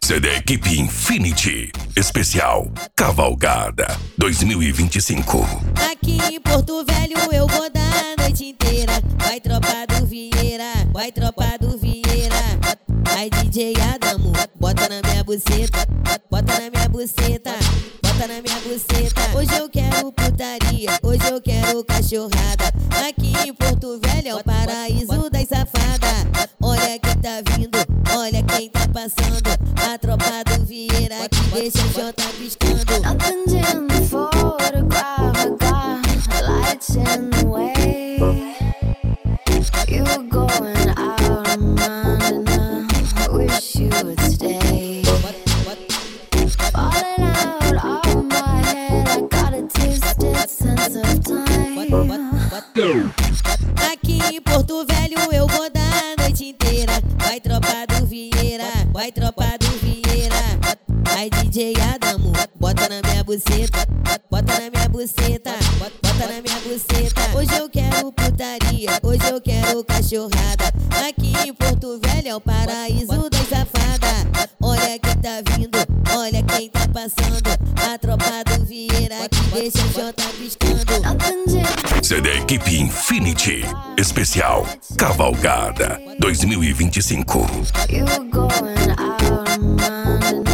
CD Equipe Infinity, especial Cavalgada 2025. Aqui em Porto Velho eu vou dar a noite inteira. Vai tropa do Vieira, vai tropa do Vieira. Ai DJ Adamo, bota na minha buceta, bota na minha buceta, bota na minha buceta. Hoje eu quero putaria, hoje eu quero cachorrada. Aqui em Porto Velho é o paraíso das safadas. Olha quem tá vindo, olha quem tá passando. A tropa do Vieira que deixa o Jota piscando. Nothing's in the photograph, I got lights in the way. You were going out of mind now, I wish you would stay. Falling out of my head, I got a twisted sense of time. Aqui em Porto Velho eu vou dar a noite inteira. Vai tropa do Vieira, vai tropa do Vieira. Ai DJ Adamo, bota na minha buceta, bota na minha buceta, bota na minha buceta. Hoje eu quero putaria, hoje eu quero cachorrada. Aqui em Porto Velho é o paraíso das safadas. Olha quem tá vindo, olha quem tá passando. A tropa do Vieira que deixa o Jota piscando. Nothing's in CD Equipe Infinity, especial Cavalgada 2025. You were going out of mind.